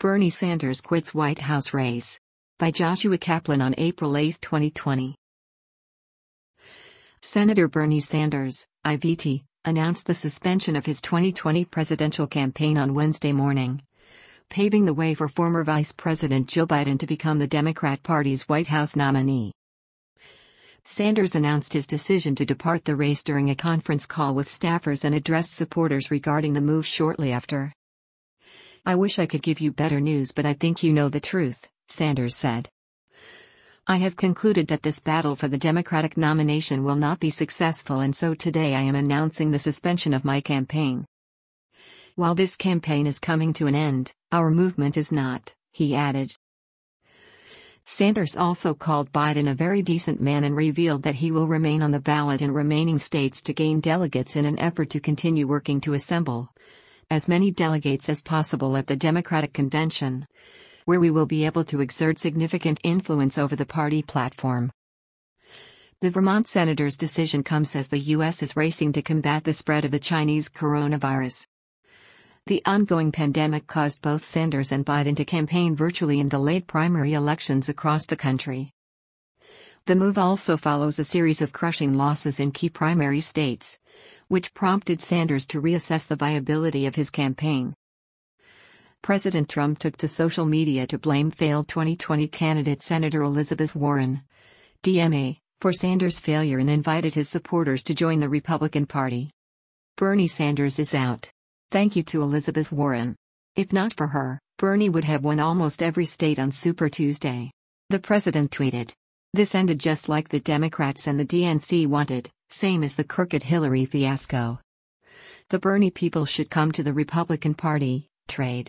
Bernie Sanders quits White House race. By Joshua Kaplan on April 8, 2020. Senator Bernie Sanders, IVT, announced the suspension of his 2020 presidential campaign on Wednesday morning, paving the way for former Vice President Joe Biden to become the Democrat Party's White House nominee. Sanders announced his decision to depart the race during a conference call with staffers and addressed supporters regarding the move shortly after. "I wish I could give you better news, but I think you know the truth," Sanders said. "I have concluded that this battle for the Democratic nomination will not be successful, and so today I am announcing the suspension of my campaign. While this campaign is coming to an end, our movement is not," he added. Sanders also called Biden a very decent man and revealed that he will remain on the ballot in remaining states to gain delegates in an effort to continue working to assemble as many delegates as possible at the Democratic convention, where we will be able to exert significant influence over the party platform. The Vermont senator's decision comes as the U.S. is racing to combat the spread of the Chinese coronavirus. The ongoing pandemic caused both Sanders and Biden to campaign virtually in delayed primary elections across the country. The move also follows a series of crushing losses in key primary states, which prompted Sanders to reassess the viability of his campaign. President Trump took to social media to blame failed 2020 candidate Senator Elizabeth Warren, DMA, for Sanders' failure and invited his supporters to join the Republican Party. "Bernie Sanders is out. Thank you to Elizabeth Warren. If not for her, Bernie would have won almost every state on Super Tuesday," the president tweeted. "This ended just like the Democrats and the DNC wanted, same as the crooked Hillary fiasco. The Bernie people should come to the Republican Party, trade."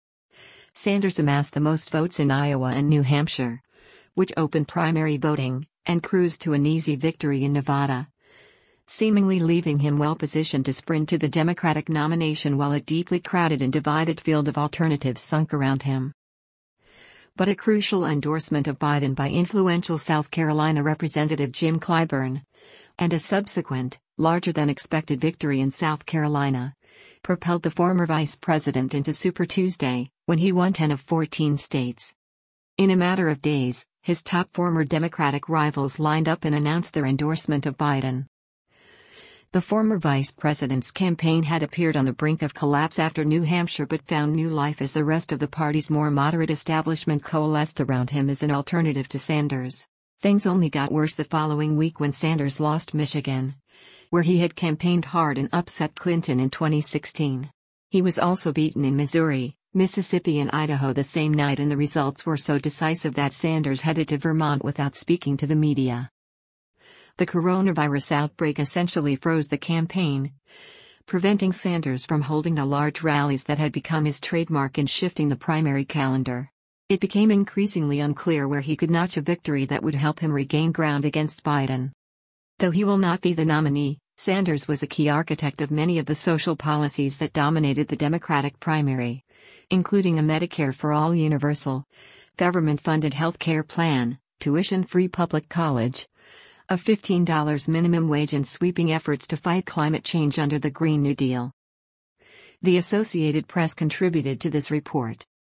Sanders amassed the most votes in Iowa and New Hampshire, which opened primary voting, and cruised to an easy victory in Nevada, seemingly leaving him well positioned to sprint to the Democratic nomination while a deeply crowded and divided field of alternatives sunk around him. But a crucial endorsement of Biden by influential South Carolina Representative Jim Clyburn, and a subsequent, larger-than-expected victory in South Carolina, propelled the former vice president into Super Tuesday, when he won 10 of 14 states. In a matter of days, his top former Democratic rivals lined up and announced their endorsement of Biden. The former vice president's campaign had appeared on the brink of collapse after New Hampshire but found new life as the rest of the party's more moderate establishment coalesced around him as an alternative to Sanders. Things only got worse the following week when Sanders lost Michigan, where he had campaigned hard and upset Clinton in 2016. He was also beaten in Missouri, Mississippi and Idaho the same night, and the results were so decisive that Sanders headed to Vermont without speaking to the media. The coronavirus outbreak essentially froze the campaign, preventing Sanders from holding the large rallies that had become his trademark and shifting the primary calendar. It became increasingly unclear where he could notch a victory that would help him regain ground against Biden. Though he will not be the nominee, Sanders was a key architect of many of the social policies that dominated the Democratic primary, including a Medicare for All universal, government-funded health care plan, tuition-free public college, a $15 minimum wage, and sweeping efforts to fight climate change under the Green New Deal. The Associated Press contributed to this report.